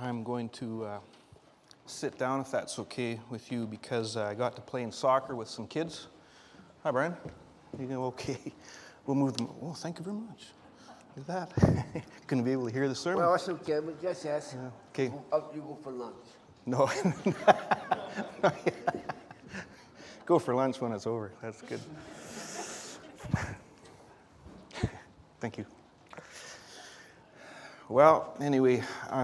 I'm going to sit down if that's okay with you because I got to playing soccer with some kids. Hi, Brian. You go, okay. We'll move them. Oh, thank you very much. Look at that. Going to be able to hear the sermon. Well, that's okay. But just ask. Okay. You go for lunch. No. Go for lunch when it's over. That's good. Thank you. Well, anyway,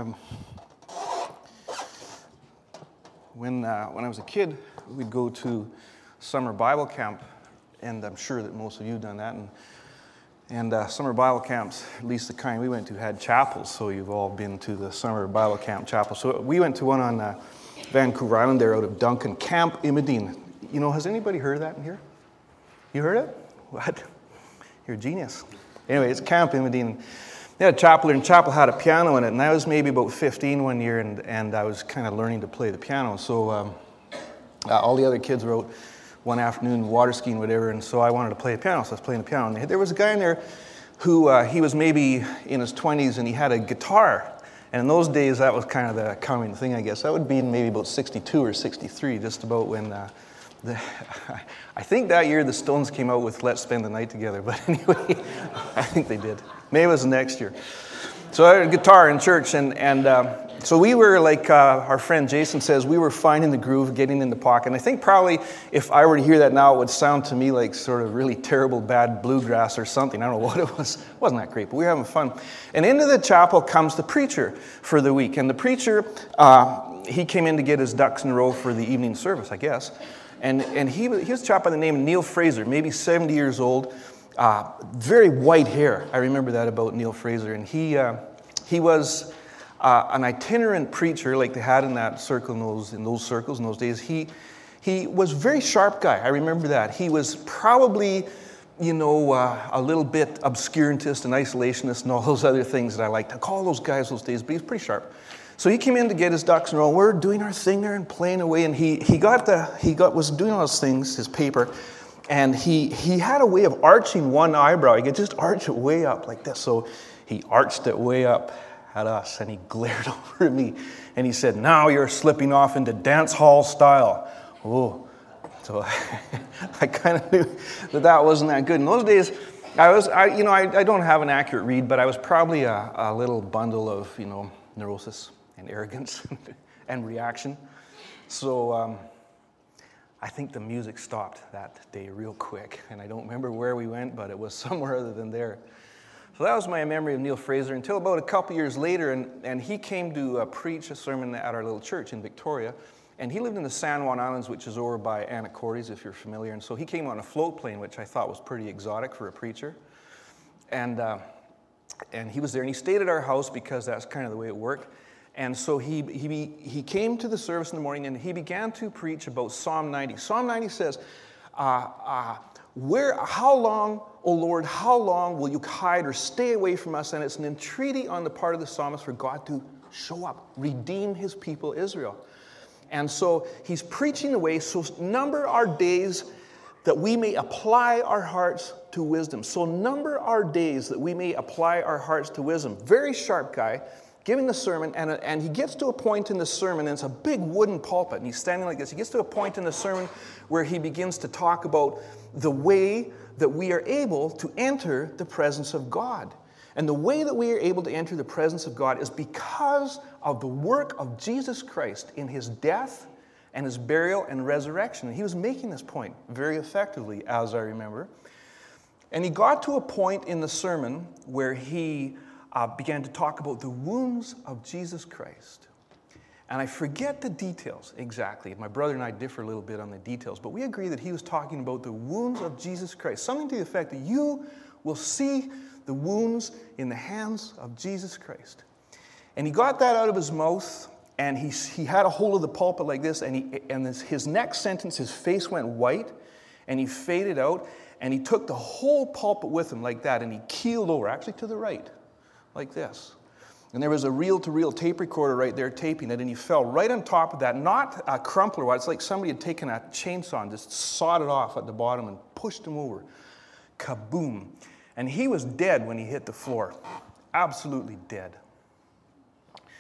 when I was a kid, we'd go to summer Bible camp, and I'm sure that most of you have done that. And summer Bible camps, at least the kind we went to, had chapels. So you've all been to the summer Bible camp chapel. So we went to one on Vancouver Island there out of Duncan, Camp Imidine. You know, has anybody heard of that in here? You heard it? What? You're a genius. Anyway, it's Camp Imidine. They had a chapel, and the chapel had a piano in it, and I was maybe about 15 one year, and I was kind of learning to play the piano. So all the other kids were out one afternoon water skiing, whatever, and so I wanted to play the piano, so I was playing the piano. And there was a guy in there who, he was maybe in his 20s, and he had a guitar. And in those days, that was kind of the common thing, I guess. That would be maybe about 62 or 63, just about when I think that year the Stones came out with Let's Spend the Night Together. But anyway, I think they did. Maybe it was the next year. So I had a guitar in church, and so we were like our friend Jason says, we were finding the groove, getting in the pocket. And I think probably if I were to hear that now, it would sound to me like sort of really terrible, bad bluegrass or something. I don't know what it was. It wasn't that great, but we were having fun. And into the chapel comes the preacher for the week. And the preacher, he came in to get his ducks in a row for the evening service, I guess. And he was a chap by the name of Neil Fraser, maybe 70 years old. Very white hair. I remember that about Neil Fraser. And he was an itinerant preacher like they had in that circle in those circles in those days. He was a very sharp guy. I remember that. He was probably, a little bit obscurantist and isolationist and all those other things that I like to call those guys those days, but he was pretty sharp. So he came in to get his ducks in a row. We're doing our thing there and playing away, and he was doing all those things, his paper, and he had a way of arching one eyebrow. He could just arch it way up like this. So he arched it way up at us, and he glared over at me, and he said, "Now you're slipping off into dance hall style." Oh, so I kind of knew that wasn't that good. In those days, I don't have an accurate read, but I was probably a little bundle of, neurosis and arrogance and reaction. So I think the music stopped that day real quick, and I don't remember where we went, but it was somewhere other than there. So that was my memory of Neil Fraser until about a couple years later, and he came to preach a sermon at our little church in Victoria, and he lived in the San Juan Islands, which is over by Anacortes, if you're familiar, and so he came on a float plane, which I thought was pretty exotic for a preacher, and he was there, and he stayed at our house because that's kind of the way it worked. And so he came to the service in the morning, and he began to preach about Psalm 90. Psalm 90 says, how long, O Lord, how long will you hide or stay away from us? And it's an entreaty on the part of the psalmist for God to show up, redeem his people Israel. And so he's preaching away, so number our days that we may apply our hearts to wisdom. So number our days that we may apply our hearts to wisdom. Very sharp guy, giving the sermon, and he gets to a point in the sermon, and it's a big wooden pulpit, and he's standing like this. He gets to a point in the sermon where he begins to talk about the way that we are able to enter the presence of God. And the way that we are able to enter the presence of God is because of the work of Jesus Christ in his death and his burial and resurrection. And he was making this point very effectively, as I remember. And he got to a point in the sermon where he began to talk about the wounds of Jesus Christ. And I forget the details exactly. My brother and I differ a little bit on the details, but we agree that he was talking about the wounds of Jesus Christ. Something to the effect that you will see the wounds in the hands of Jesus Christ. And he got that out of his mouth, and he had a hold of the pulpit like this, and his next sentence, his face went white, and he faded out, and he took the whole pulpit with him like that, and he keeled over, actually to the right, like this. And there was a reel-to-reel tape recorder right there taping it, and he fell right on top of that, not a crumpler. It's like somebody had taken a chainsaw and just sawed it off at the bottom and pushed him over. Kaboom. And he was dead when he hit the floor. Absolutely dead.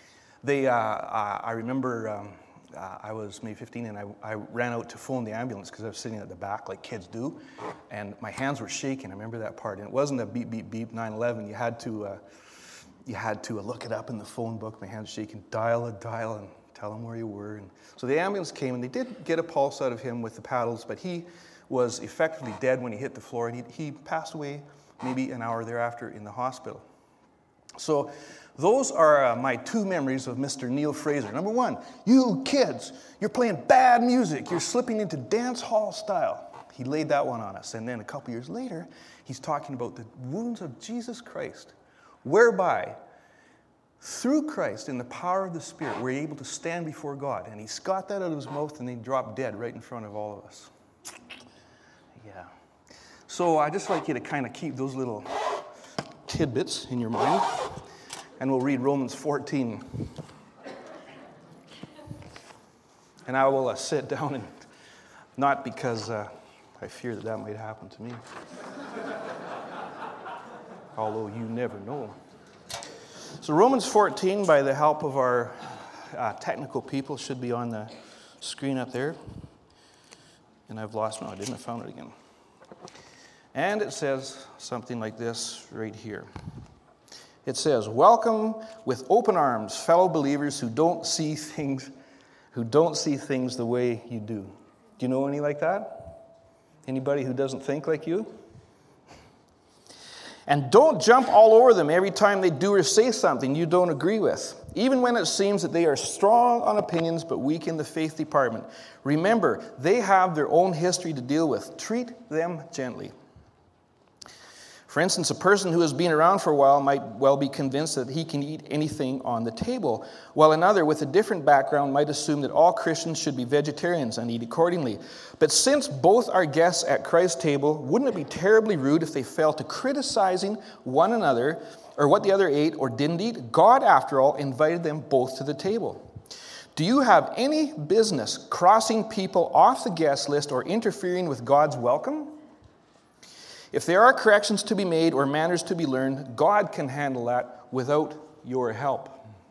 I remember I was maybe 15, and I ran out to phone the ambulance because I was sitting at the back like kids do, and my hands were shaking. I remember that part, and it wasn't a beep, beep, beep, 911. You had to look it up in the phone book. My hands shaking, dial, and tell them where you were. And so the ambulance came, and they did get a pulse out of him with the paddles, but he was effectively dead when he hit the floor, and he passed away maybe an hour thereafter in the hospital. So those are my two memories of Mr. Neil Fraser. Number one, you kids, you're playing bad music. You're slipping into dance hall style. He laid that one on us. And then a couple years later, he's talking about the wounds of Jesus Christ, whereby through Christ, in the power of the Spirit, we're able to stand before God. And he's got that out of his mouth, and he dropped dead right in front of all of us. Yeah. So I'd just like you to kind of keep those little tidbits in your mind. And we'll read Romans 14. And I will sit down, and not because I fear that might happen to me. Although you never know. So Romans 14, by the help of our technical people, should be on the screen up there. And I've lost, no, I didn't, I found it again. And it says something like this right here. It says, welcome with open arms, fellow believers who don't see things the way you do. Do you know any like that? Anybody who doesn't think like you? And don't jump all over them every time they do or say something you don't agree with, even when it seems that they are strong on opinions but weak in the faith department. Remember, they have their own history to deal with. Treat them gently. For instance, a person who has been around for a while might well be convinced that he can eat anything on the table, while another with a different background might assume that all Christians should be vegetarians and eat accordingly. But since both are guests at Christ's table, wouldn't it be terribly rude if they fell to criticizing one another or what the other ate or didn't eat? God, after all, invited them both to the table. Do you have any business crossing people off the guest list or interfering with God's welcome? If there are corrections to be made or manners to be learned, God can handle that without your help.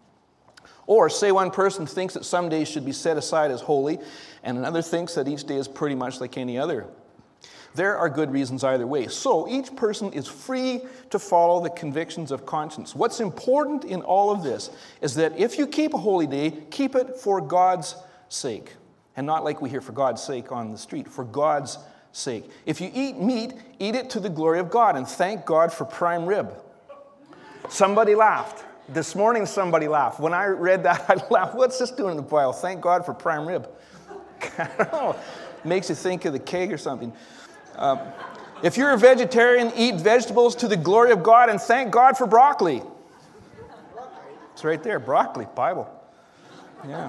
Or say one person thinks that some days should be set aside as holy, and another thinks that each day is pretty much like any other. There are good reasons either way. So each person is free to follow the convictions of conscience. What's important in all of this is that if you keep a holy day, keep it for God's sake. And not like we hear for God's sake on the street, for God's sake. If you eat meat, eat it to the glory of God, and thank God for prime rib. Somebody laughed. This morning somebody laughed. When I read that, I laughed. What's this doing in the Bible? Thank God for prime rib. I don't know. Makes you think of the keg or something. If you're a vegetarian, eat vegetables to the glory of God, and thank God for broccoli. It's right there, broccoli, Bible. Yeah.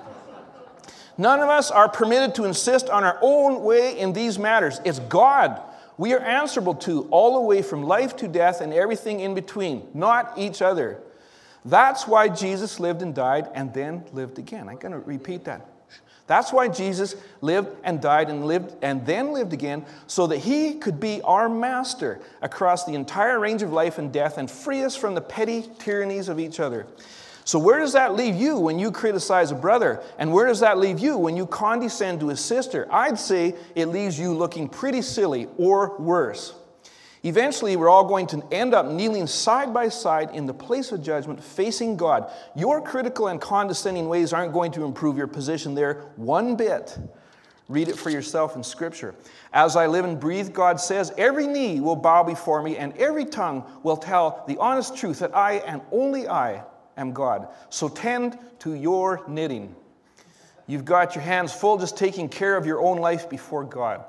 None of us are permitted to insist on our own way in these matters. It's God we are answerable to, all the way from life to death and everything in between, not each other. That's why Jesus lived and died and then lived again. I'm going to repeat that. That's why Jesus lived and died and then lived again, so that he could be our master across the entire range of life and death and free us from the petty tyrannies of each other. So where does that leave you when you criticize a brother? And where does that leave you when you condescend to a sister? I'd say it leaves you looking pretty silly, or worse. Eventually, we're all going to end up kneeling side by side in the place of judgment, facing God. Your critical and condescending ways aren't going to improve your position there one bit. Read it for yourself in Scripture. As I live and breathe, God says, every knee will bow before me, and every tongue will tell the honest truth that I and only I am God. So tend to your knitting. You've got your hands full just taking care of your own life before God.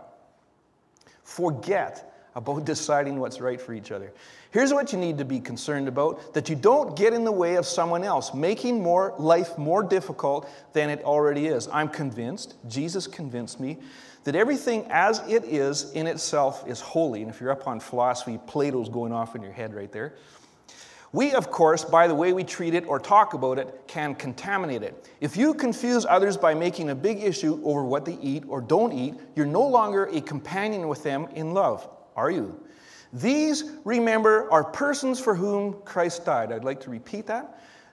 Forget about deciding what's right for each other. Here's what you need to be concerned about: that you don't get in the way of someone else, making life more difficult than it already is. I'm convinced, Jesus convinced me, that everything as it is in itself is holy. And if you're up on philosophy, Plato's going off in your head right there. We, of course, by the way we treat it or talk about it, can contaminate it. If you confuse others by making a big issue over what they eat or don't eat, you're no longer a companion with them in love, are you? These, remember, are persons for whom Christ died. I'd like to repeat that.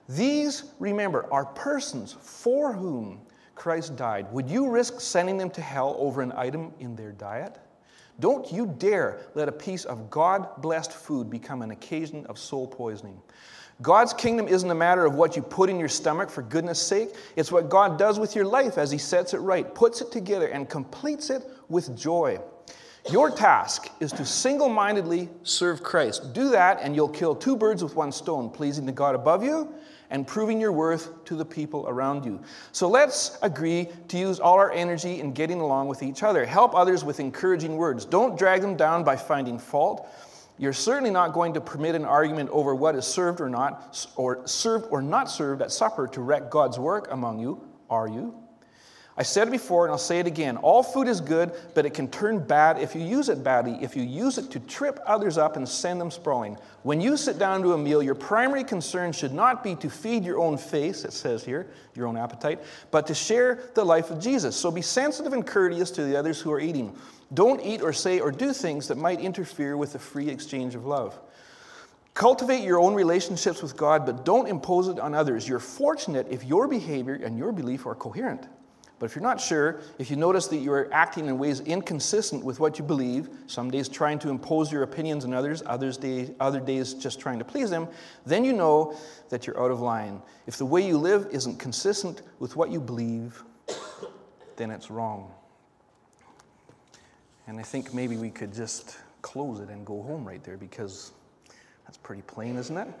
These, remember, are persons for whom Christ died. Would you risk sending them to hell over an item in their diet? Don't you dare let a piece of God-blessed food become an occasion of soul poisoning. God's kingdom isn't a matter of what you put in your stomach, for goodness sake. It's what God does with your life as He sets it right, puts it together, and completes it with joy. Your task is to single-mindedly serve Christ. Do that, and you'll kill 2 birds with 1 stone, pleasing the God above you and proving your worth to the people around you. So let's agree to use all our energy in getting along with each other. Help others with encouraging words. Don't drag them down by finding fault. You're certainly not going to permit an argument over what is served or not served at supper to wreck God's work among you, are you? I said it before and I'll say it again. All food is good, but it can turn bad if you use it badly, if you use it to trip others up and send them sprawling. When you sit down to a meal, your primary concern should not be to feed your own face, it says here, your own appetite, but to share the life of Jesus. So be sensitive and courteous to the others who are eating. Don't eat or say or do things that might interfere with the free exchange of love. Cultivate your own relationships with God, but don't impose it on others. You're fortunate if your behavior and your belief are coherent. But if you're not sure, if you notice that you are acting in ways inconsistent with what you believe, some days trying to impose your opinions on others, other days just trying to please them, then you know that you're out of line. If the way you live isn't consistent with what you believe, then it's wrong. And I think maybe we could just close it and go home right there, because that's pretty plain, isn't it?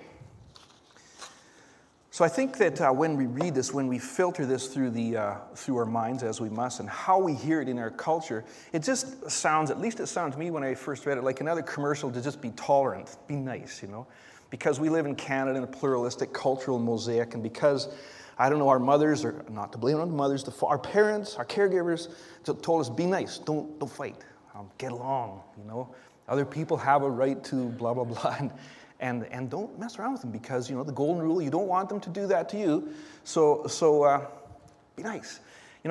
So I think that when we read this, when we filter this through our minds, as we must, and how we hear it in our culture, it just sounds, at least it sounds to me when I first read it, like another commercial to just be tolerant, be nice, because we live in Canada in a pluralistic cultural mosaic, and because, I don't know, our mothers, or not to blame on the mothers, our parents, our caregivers told us, be nice, don't fight, get along, Other people have a right to blah, blah, blah, and don't mess around with them, because, the golden rule, you don't want them to do that to you, so be nice.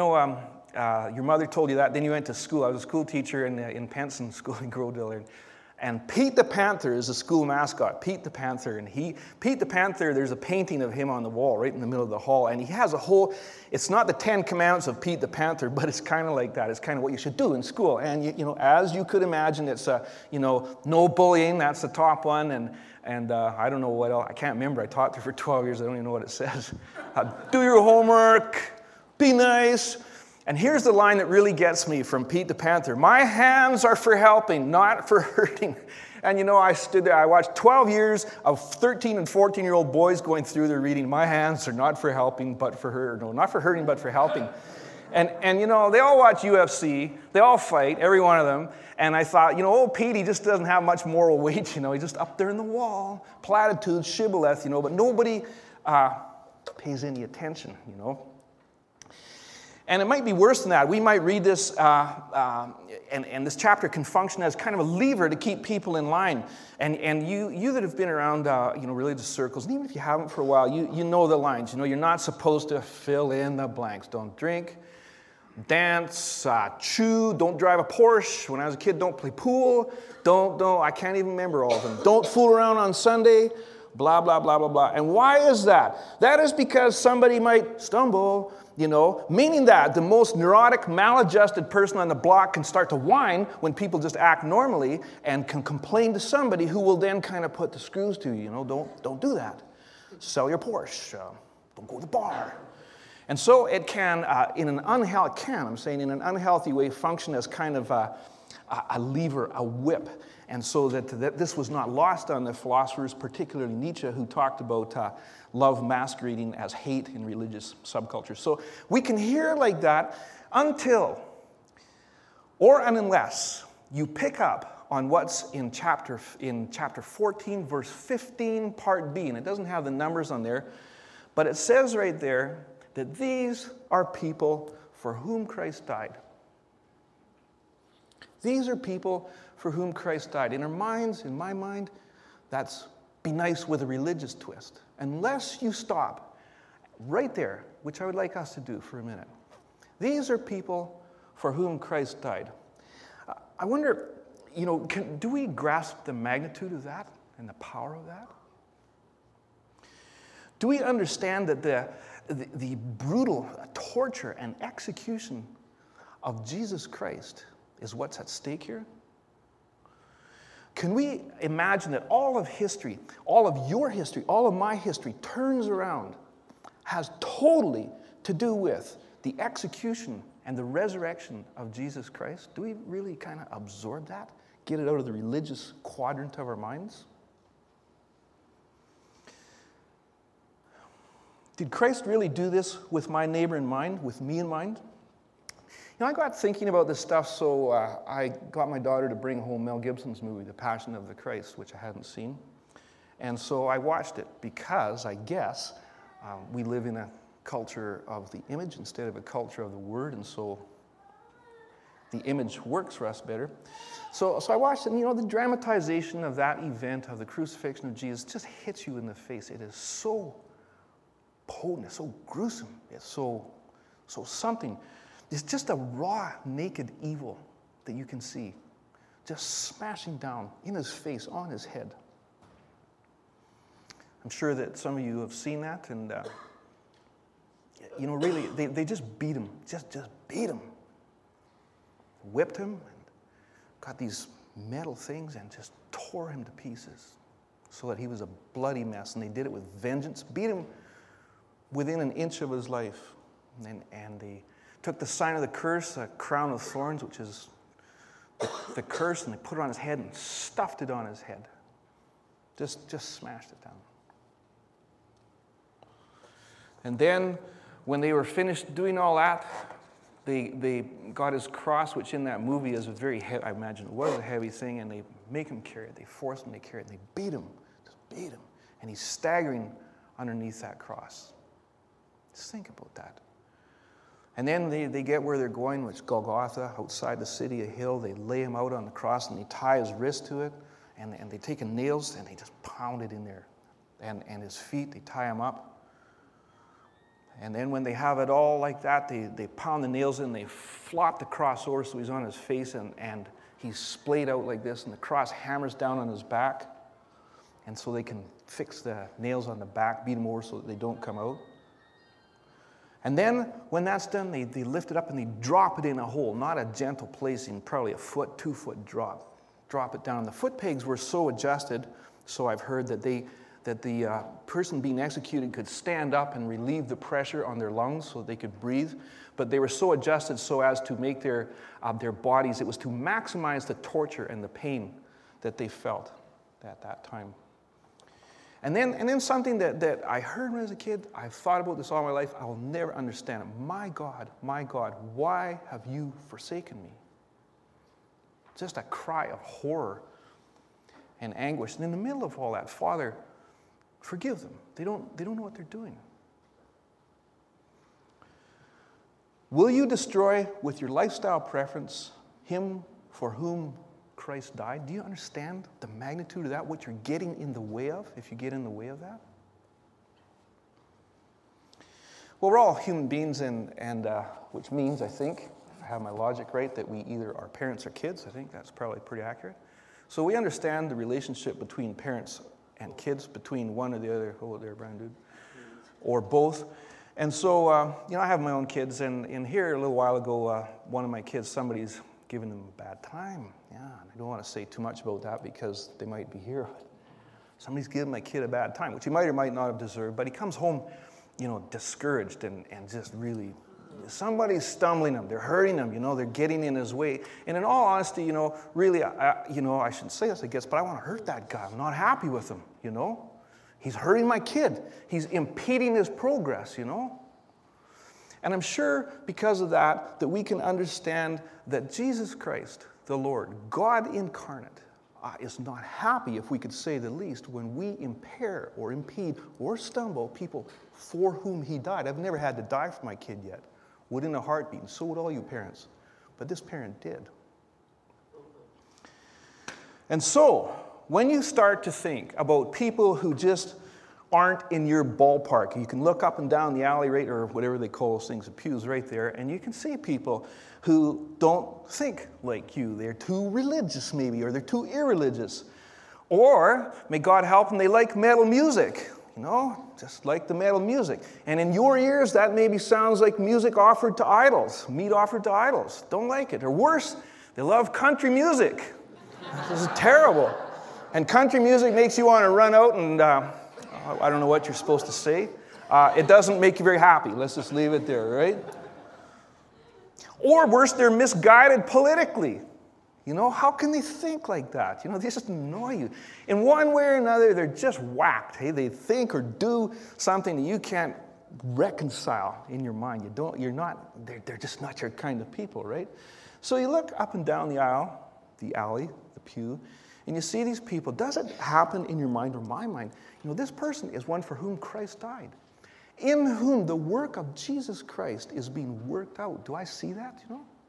Your mother told you that, then you went to school. I was a school teacher in Penson School in Grodale, and Pete the Panther is the school mascot, Pete the Panther, and Pete the Panther, there's a painting of him on the wall right in the middle of the hall, and he has a whole, it's not the 10 Commandments of Pete the Panther, but it's kind of like that. It's kind of what you should do in school, and as you could imagine, it's no bullying, that's the top one, and I don't know what else, I can't remember, I taught there for 12 years, I don't even know what it says. Do your homework, be nice. And here's the line that really gets me from Pete the Panther. My hands are for helping, not for hurting. And I stood there, I watched 12 years of 13 and 14-year-old boys going through their reading. My hands are not for helping, but for hurting. No, not for hurting, but for helping. And they all watch UFC. They all fight, every one of them. And I thought, old Pete, he just doesn't have much moral weight, He's just up there in the wall, platitudes, shibboleth, but nobody pays any attention, And it might be worse than that. We might read this, and this chapter can function as kind of a lever to keep people in line. And you that have been around, religious circles, and even if you haven't for a while, you know the lines. You're not supposed to fill in the blanks. Don't drink, dance, chew. Don't drive a Porsche. When I was a kid, don't play pool. Don't. I can't even remember all of them. Don't fool around on Sunday. Blah blah blah blah blah. And why is that? That is because somebody might stumble. Meaning that the most neurotic, maladjusted person on the block can start to whine when people just act normally and can complain to somebody who will then kind of put the screws to you. Don't do that. Sell your Porsche. Don't go to the bar. And so it can, in an unhealthy way, function as kind of a lever, a whip. And so that this was not lost on the philosophers, particularly Nietzsche, who talked about love masquerading as hate in religious subcultures. So we can hear like that until, or unless, you pick up on what's in chapter 14, verse 15, part B. And it doesn't have the numbers on there, but it says right there that these are people for whom Christ died. These are people for whom Christ died. In our minds, in my mind, that's be nice with a religious twist. Unless you stop right there, which I would like us to do for a minute. These are people for whom Christ died. I wonder, do we grasp the magnitude of that and the power of that? Do we understand that the brutal torture and execution of Jesus Christ is what's at stake here? Can we imagine that all of history, all of your history, all of my history turns around, has totally to do with the execution and the resurrection of Jesus Christ? Do we really kind of absorb that? Get it out of the religious quadrant of our minds? Did Christ really do this with my neighbor in mind, with me in mind? I got thinking about this stuff, so I got my daughter to bring home Mel Gibson's movie, The Passion of the Christ, which I hadn't seen. And so I watched it because, I guess, we live in a culture of the image instead of a culture of the word, and so the image works for us better. So I watched it, and the dramatization of that event, of the crucifixion of Jesus, just hits you in the face. It is so potent, it's so gruesome, it's so something. It's just a raw, naked evil that you can see just smashing down in his face, on his head. I'm sure that some of you have seen that, and really, they just beat him, just beat him. Whipped him, and got these metal things, and just tore him to pieces so that he was a bloody mess, and they did it with vengeance, beat him within an inch of his life, and they took the sign of the curse, a crown of thorns, which is the curse, and they put it on his head and stuffed it on his head. Just smashed it down. And then, when they were finished doing all that, they got his cross, which in that movie is a very heavy, I imagine it was a heavy thing, and they make him carry it. They force him to carry it, and they beat him, and he's staggering underneath that cross. Just think about that. And then they get where they're going, which is Golgotha, outside the city, a hill. They lay him out on the cross, and they tie his wrist to it, and they take nails, and they just pound it in there. And his feet, they tie him up. And then when they have it all like that, they pound the nails in, they flop the cross over so he's on his face, and he's splayed out like this, and the cross hammers down on his back. And so they can fix the nails on the back, beat them over so that they don't come out. And then, when that's done, they lift it up and they drop it in a hole, not a gentle placing, probably a 2-foot drop. Drop it down. The foot pegs were so adjusted, so I've heard, that the person being executed could stand up and relieve the pressure on their lungs so they could breathe. But they were so adjusted so as to make their bodies, it was to maximize the torture and the pain that they felt at that time. And then something that I heard when I was a kid, I've thought about this all my life, I will never understand it. My God, why have you forsaken me? Just a cry of horror and anguish. And in the middle of all that, Father, forgive them. They don't know what they're doing. Will you destroy with your lifestyle preference him for whom Christ died? Do you understand the magnitude of that, what you're getting in the way of, if you get in the way of that? Well, we're all human beings, and which means, I think, if I have my logic right, that we either are parents or kids. I think that's probably pretty accurate. So we understand the relationship between parents and kids, between one or the other, hold it there, Brian, dude, or both. And so, I have my own kids, and in here a little while ago, one of my kids, somebody's giving them a bad time. Yeah, I don't want to say too much about that because they might be here. Somebody's giving my kid a bad time, which he might or might not have deserved, but he comes home, discouraged and just really, somebody's stumbling him, they're hurting him, they're getting in his way. And in all honesty, really, I shouldn't say this, I guess, but I want to hurt that guy. I'm not happy with him, He's hurting my kid. He's impeding his progress, And I'm sure because of that we can understand that Jesus Christ, the Lord, God incarnate, is not happy, if we could say the least, when we impair or impede or stumble people for whom he died. I've never had to die for my kid yet. Would in a heartbeat, and so would all you parents. But this parent did. And so, when you start to think about people who just aren't in your ballpark, you can look up and down the alley, right, or whatever they call those things, the pews right there, and you can see people who don't think like you. They're too religious maybe, or they're too irreligious. Or, may God help them, they like metal music. just like the metal music. And in your ears, that maybe sounds like music offered to idols, meat offered to idols. Don't like it. Or worse, they love country music. This is terrible. And country music makes you want to run out and, I don't know what you're supposed to say. It doesn't make you very happy. Let's just leave it there, right? Or worse, they're misguided politically. How can they think like that? They just annoy you. In one way or another, they're just whacked. Hey, they think or do something that you can't reconcile in your mind. They're just not your kind of people, right? So you look up and down the aisle, the alley, the pew, and you see these people. Does it happen in your mind or my mind? This person is one for whom Christ died, in whom the work of Jesus Christ is being worked out. Do I see that,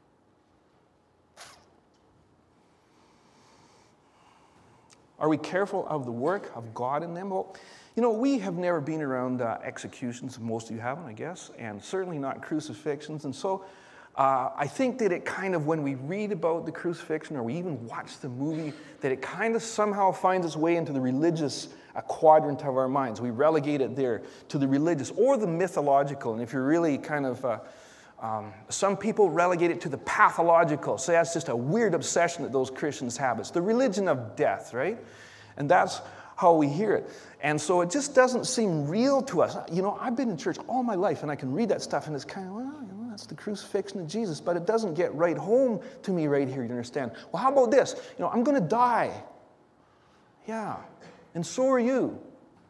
Are we careful of the work of God in them? Well, we have never been around executions. Most of you haven't, I guess, and certainly not crucifixions. And so I think that it kind of, when we read about the crucifixion or we even watch the movie, that it kind of somehow finds its way into the religious quadrant of our minds. We relegate it there to the religious or the mythological. And if you're really kind of... some people relegate it to the pathological. Say that's just a weird obsession that those Christians have. It's the religion of death, right? And that's how we hear it. And so it just doesn't seem real to us. I've been in church all my life, and I can read that stuff, and it's kind of, that's the crucifixion of Jesus. But it doesn't get right home to me right here, you understand? Well, how about this? I'm going to die. Yeah, and so are you.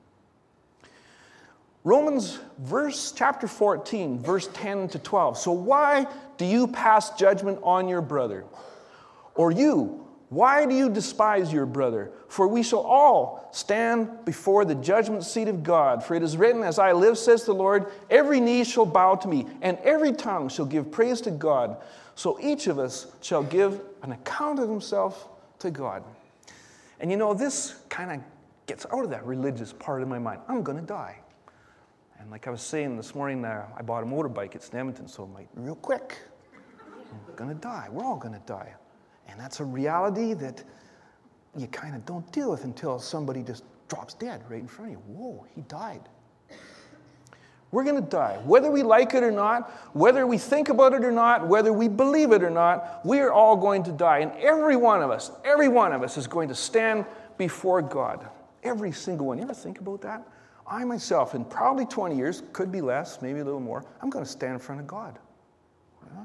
Romans chapter 14, verse 10 to 12. So why do you pass judgment on your brother? Or you, why do you despise your brother? For we shall all stand before the judgment seat of God. For it is written, as I live, says the Lord, every knee shall bow to me, and every tongue shall give praise to God. So each of us shall give an account of himself to God. And this kind of gets out of that religious part of my mind. I'm going to die. And like I was saying this morning, I bought a motorbike. It's in Edmonton, so I'm like, real quick, I'm going to die. We're all going to die. And that's a reality that you kind of don't deal with until somebody just drops dead right in front of you. Whoa, he died. We're going to die. Whether we like it or not, whether we think about it or not, whether we believe it or not, we are all going to die. And every one of us is going to stand before God. Every single one. You ever think about that? I myself, in probably 20 years, could be less, maybe a little more, I'm going to stand in front of God. Yeah.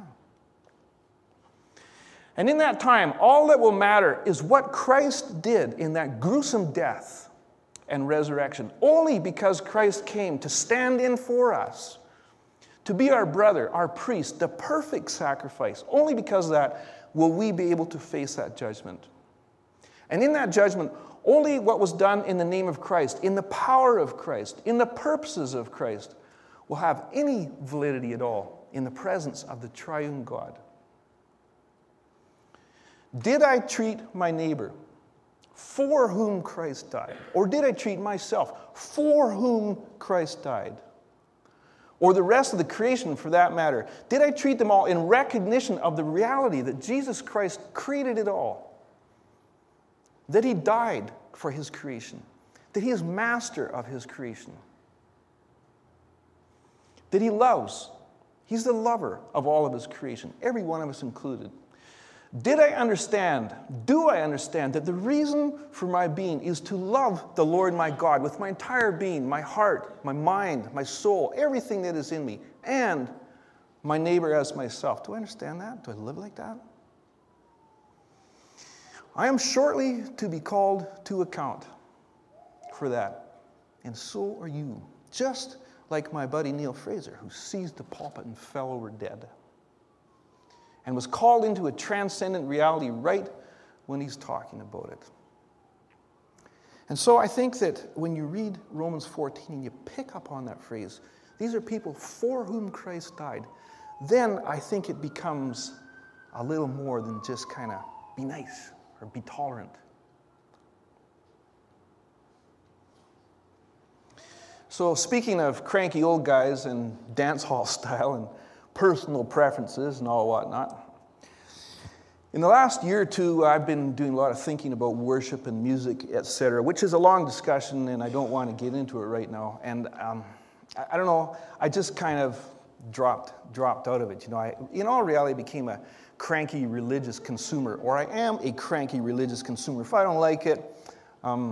And in that time, all that will matter is what Christ did in that gruesome death and resurrection, only because Christ came to stand in for us, to be our brother, our priest, the perfect sacrifice. Only because of that will we be able to face that judgment. And in that judgment, only what was done in the name of Christ, in the power of Christ, in the purposes of Christ, will have any validity at all in the presence of the triune God. Did I treat my neighbor for whom Christ died? Or did I treat myself for whom Christ died? Or the rest of the creation, for that matter? Did I treat them all in recognition of the reality that Jesus Christ created it all? That he died for his creation, that he is master of his creation, that he loves, he's the lover of all of his creation, every one of us included. Do I understand that the reason for my being is to love the Lord my God with my entire being, my heart, my mind, my soul, everything that is in me, and my neighbor as myself? Do I understand that? Do I live like that? I am shortly to be called to account for that. And so are you. Just like my buddy Neil Fraser, who seized the pulpit and fell over dead. And was called into a transcendent reality right when he's talking about it. And so I think that when you read Romans 14 and you pick up on that phrase, these are people for whom Christ died, then I think it becomes a little more than just kind of be nice. Or be tolerant. So speaking of cranky old guys and dance hall style and personal preferences and all whatnot, In the last year or two, I've been doing a lot of thinking about worship and music, etc., which is a long discussion, and I don't want to get into it right now. And I don't know, I just kind of dropped out of it. You know, I, in all reality, became a cranky religious consumer, or I am a cranky religious consumer. If I don't like it, I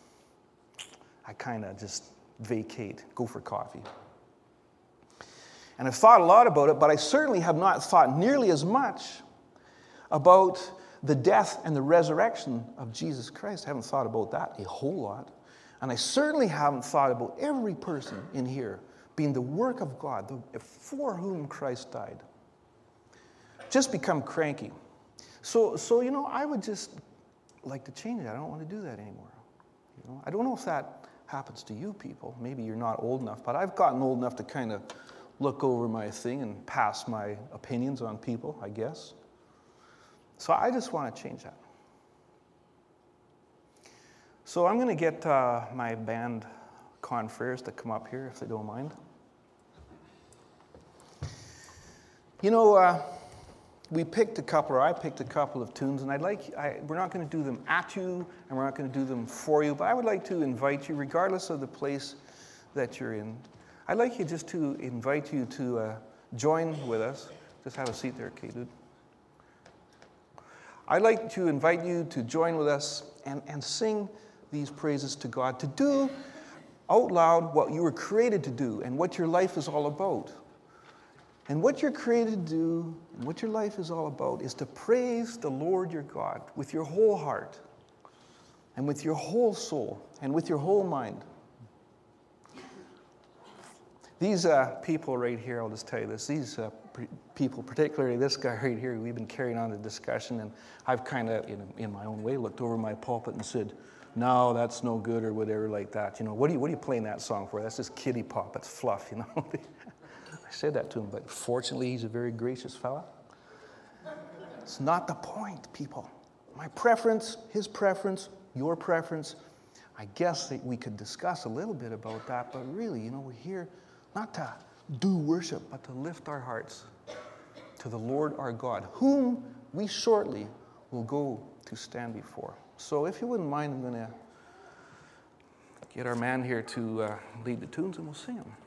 kind of just vacate, go for coffee. And I've thought a lot about it, but I certainly have not thought nearly as much about the death and the resurrection of Jesus Christ. I haven't thought about that a whole lot. And I certainly haven't thought about every person in here being the work of God, for whom Christ died. Just become cranky. So you know, I would just like to change that. I don't want to do that anymore. You know, I don't know if that happens to you people. Maybe you're not old enough, but I've gotten old enough to kind of look over my thing and pass my opinions on people, I guess. So I just want to change that. So I'm going to get my band confreres to come up here, if they don't mind. You know, we picked a couple, or I picked a couple of tunes, and we're not going to do them at you, and we're not going to do them for you, but I would like to invite you, regardless of the place that you're in, I'd like you just to invite you to join with us. Just have a seat there, okay, dude? I'd like to invite you to join with us and sing these praises to God, to do out loud what you were created to do and what your life is all about. And what you're created to do and what your life is all about is to praise the Lord your God with your whole heart and with your whole soul and with your whole mind. These people right here, I'll just tell you this, these people, particularly this guy right here, we've been carrying on the discussion, and I've kind of, in my own way, looked over my pulpit and said, no, that's no good, or whatever like that. You know, what are you playing that song for? That's just kiddie pop, it's fluff, you know. I said that to him, but fortunately, he's a very gracious fella. It's not the point, people. My preference, his preference, your preference, I guess that we could discuss a little bit about that, but really, you know, we're here not to do worship, but to lift our hearts to the Lord our God, whom we shortly will go to stand before. So if you wouldn't mind, I'm going to get our man here to lead the tunes, and we'll sing them.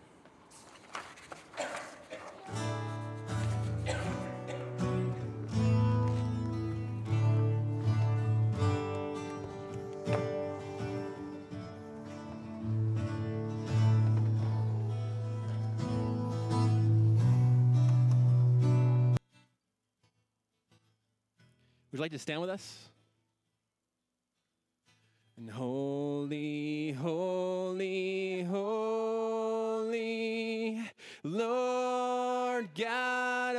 Would you like to stand with us? And holy, holy, holy, Lord God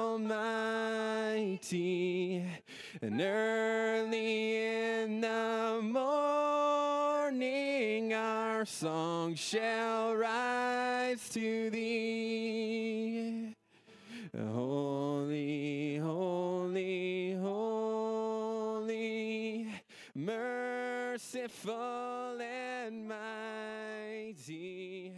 Almighty, and early in the morning our song shall rise to thee. Holy, holy, holy, merciful and mighty,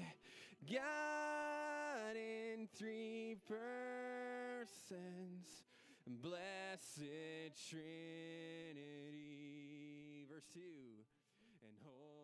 God in three persons, blessed Trinity. Verse 2, and holy.